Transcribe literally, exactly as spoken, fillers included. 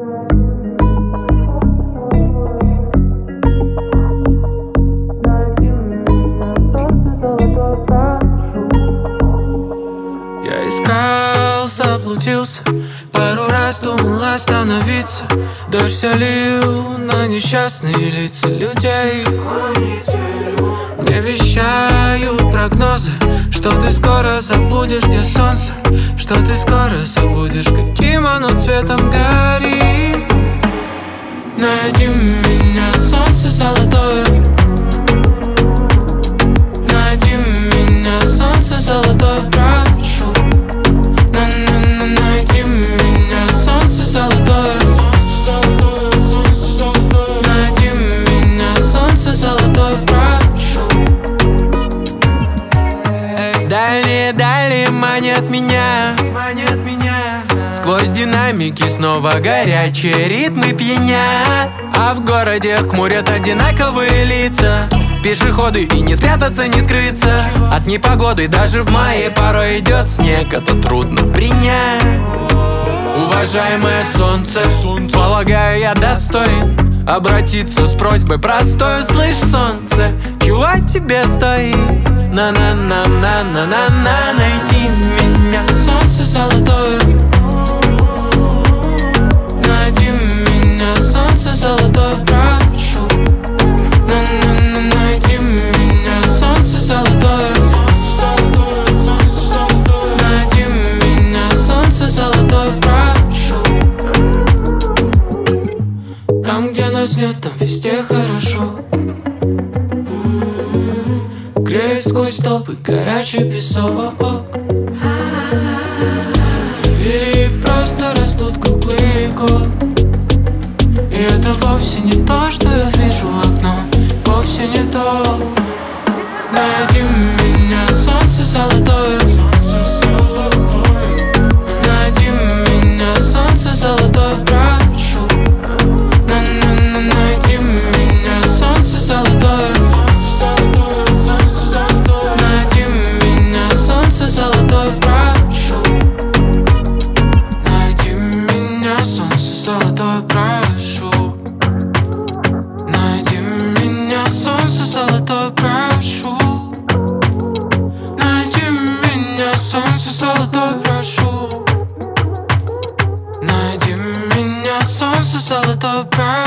Я искал, заблудился, пару раз думал остановиться. Дождь все лил на несчастные лица людей. Мне вещают прогнозы, что ты скоро забудешь, где солнце, что ты скоро забудешь, каким оно цветом горит. Найди меня, солнце золотое. Найди меня, солнце золотое, прошу. На-на-на, найди меня, солнце золотое. Найди меня, солнце золотое, прошу. Дальние, дальние манят меня, манят меня. Сквозь динамики снова горячие ритмы пьянят. А в городе хмурят одинаковые лица. Пешеходы, и не спрятаться, не скрыться от непогоды. Даже в мае порой идет снег, это трудно принять. Уважаемое солнце, полагаю, я достоин обратиться с просьбой простой. Слышь, солнце, чего тебе стоит? На-на-на-на-на-на-на. Найди меня, Солнце золотое. Найди меня, солнце золотое, прошу. На-на-на, найди меня, солнце золотое. Найди меня, солнце золотое, прошу. Там, где нас нет, там везде хорошо. Греет сквозь толпы горячий песок. Лилии просто растут круглый год. И это вовсе не то, что я вижу в окно. Вовсе не то. Найди меня, солнце золотое. Найди меня, солнце золотое, прошу. На-на-на, найди меня, солнце золотое. Найди меня, солнце золотое, прошу. Найди меня, солнце золотое, прошу. Найди меня, солнце золотое, прошу. Найди меня, солнце золотое, прошу. Найди меня, солнце золотое, прошу.